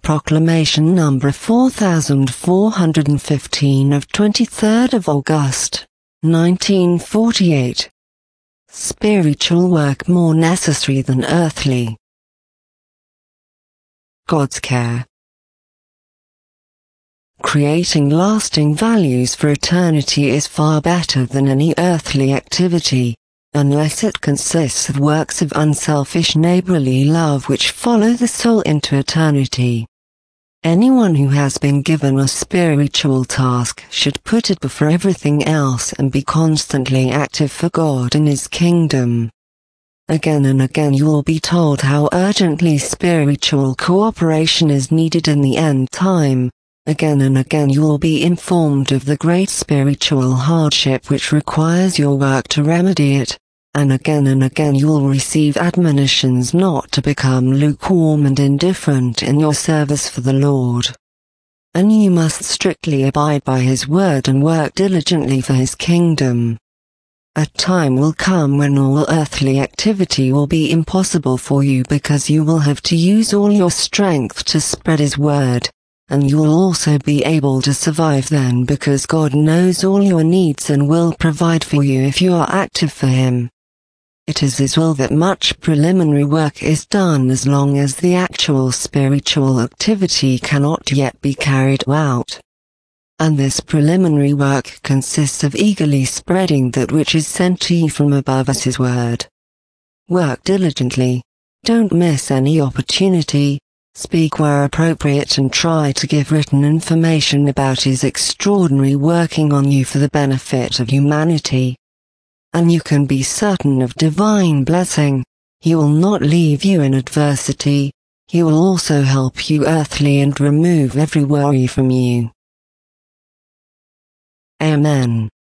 Proclamation number 4415 of 23rd of August, 1948. Spiritual work more necessary than earthly. God's care. Creating lasting values for eternity is far better than any earthly activity, unless it consists of works of unselfish neighborly love which follow the soul into eternity. Anyone who has been given a spiritual task should put it before everything else and be constantly active for God and His kingdom. Again and again you will be told how urgently spiritual cooperation is needed in the end time. Again and again you will be informed of the great spiritual hardship which requires your work to remedy it, and again you will receive admonitions not to become lukewarm and indifferent in your service for the Lord. And you must strictly abide by His word and work diligently for His kingdom. A time will come when all earthly activity will be impossible for you because you will have to use all your strength to spread His word. And you will also be able to survive then because God knows all your needs and will provide for you if you are active for Him. It is His will that much preliminary work is done as long as the actual spiritual activity cannot yet be carried out. And this preliminary work consists of eagerly spreading that which is sent to you from above as His word. Work diligently. Don't miss any opportunity. Speak where appropriate and try to give written information about His extraordinary working on you for the benefit of humanity. And you can be certain of divine blessing. He will not leave you in adversity. He will also help you earthly and remove every worry from you. Amen.